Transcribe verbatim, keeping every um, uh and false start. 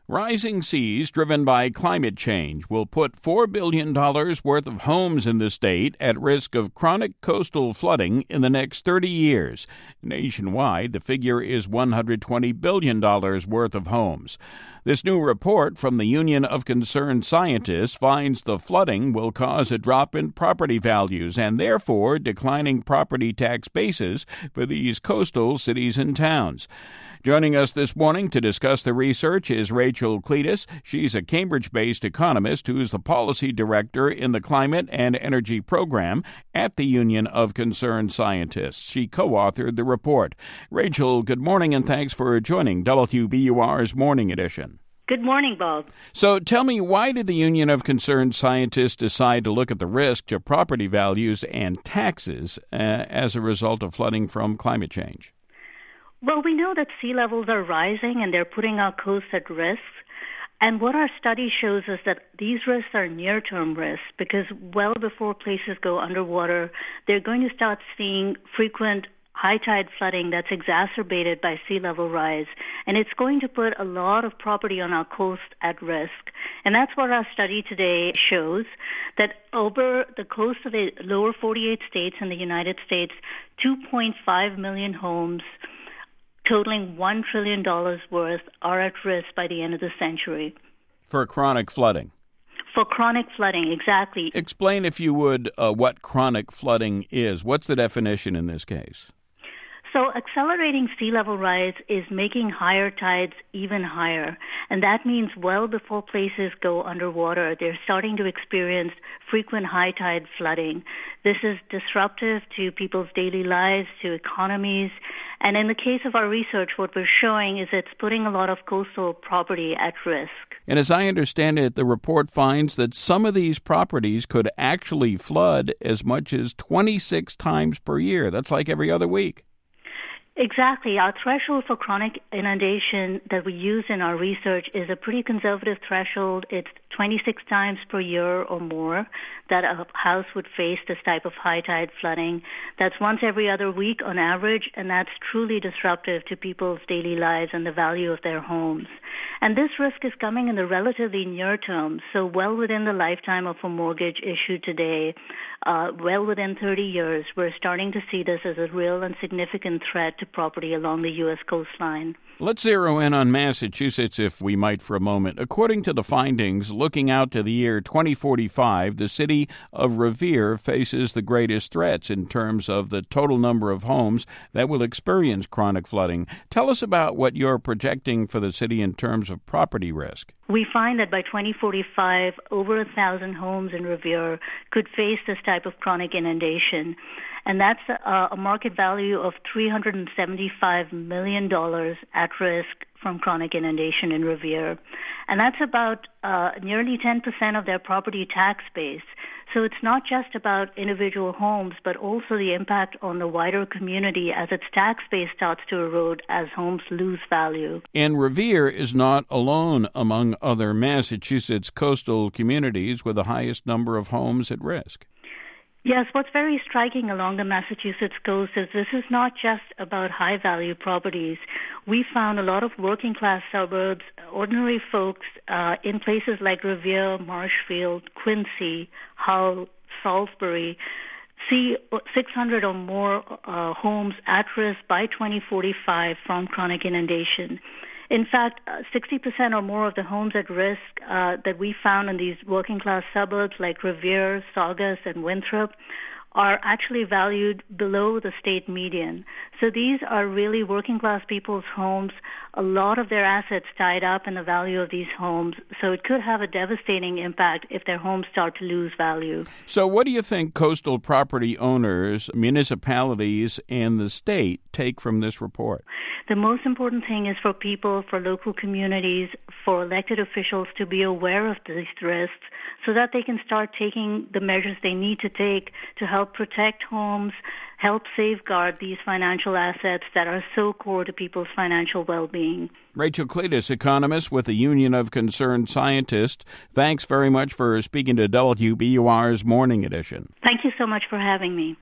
Rising seas driven by climate change will put four billion dollars worth of homes in the state at risk of chronic coastal flooding in the next thirty years. Nationwide, the figure is one hundred twenty billion dollars worth of homes. This new report from the Union of Concerned Scientists finds the flooding will cause a drop in property values and therefore declining property tax bases for these coastal cities and towns. Joining us this morning to discuss the research is Rachel Cletus. She's a Cambridge-based economist who's the policy director in the Climate and Energy Program at the Union of Concerned Scientists. She co-authored the report. Rachel, good morning and thanks for joining W B U R's Morning Edition. Good morning, Bob. So tell me, why did the Union of Concerned Scientists decide to look at the risk to property values and taxes uh, as a result of flooding from climate change? Well, we know that sea levels are rising and they're putting our coasts at risk. And what our study shows is that these risks are near-term risks because well before places go underwater, they're going to start seeing frequent high tide flooding that's exacerbated by sea level rise. And it's going to put a lot of property on our coast at risk. And that's what our study today shows, that over the coast of the lower forty-eight states in the United States, two point five million homes totaling one trillion dollars worth are at risk by the end of the century. For chronic flooding? For chronic flooding, exactly. Explain, if you would, uh, what chronic flooding is. What's the definition in this case? So accelerating sea level rise is making higher tides even higher. And that means well before places go underwater, they're starting to experience frequent high tide flooding. This is disruptive to people's daily lives, to economies. And in the case of our research, what we're showing is it's putting a lot of coastal property at risk. And as I understand it, the report finds that some of these properties could actually flood as much as twenty-six times per year. That's like every other week. Exactly. Our threshold for chronic inundation that we use in our research is a pretty conservative threshold. It's twenty-six times per year or more that a house would face this type of high tide flooding. That's once every other week on average, and that's truly disruptive to people's daily lives and the value of their homes. And this risk is coming in the relatively near term, so well within the lifetime of a mortgage issued today, uh, well within thirty years, we're starting to see this as a real and significant threat to property along the U S coastline. Let's zero in on Massachusetts, if we might, for a moment. According to the findings, looking out to the year twenty forty-five, the city of Revere faces the greatest threats in terms of the total number of homes that will experience chronic flooding. Tell us about what you're projecting for the city in terms of property risk. We find that by twenty forty-five, over a thousand homes in Revere could face this type of chronic inundation. And that's a, a market value of three hundred seventy-five million dollars at risk from chronic inundation in Revere. And that's about uh, nearly ten percent of their property tax base. So it's not just about individual homes, but also the impact on the wider community as its tax base starts to erode as homes lose value. And Revere is not alone among other Massachusetts coastal communities with the highest number of homes at risk. Yes, what's very striking along the Massachusetts coast is this is not just about high-value properties. We found a lot of working-class suburbs, ordinary folks uh, in places like Revere, Marshfield, Quincy, Hull, Salisbury, see six hundred or more uh, homes at risk by twenty forty-five from chronic inundation. In fact, uh, sixty percent or more of the homes at risk uh, that we found in these working-class suburbs like Revere, Saugus, and Winthrop are actually valued below the state median. So these are really working-class people's homes, a lot of their assets tied up in the value of these homes. So it could have a devastating impact if their homes start to lose value. So what do you think coastal property owners, municipalities, and the state take from this report? The most important thing is for people, for local communities, for elected officials to be aware of these risks so that they can start taking the measures they need to take to help protect homes, help safeguard these financial assets that are so core to people's financial well-being. Rachel Cletus, economist with the Union of Concerned Scientists, thanks very much for speaking to W B U R's Morning Edition. Thank you so much for having me.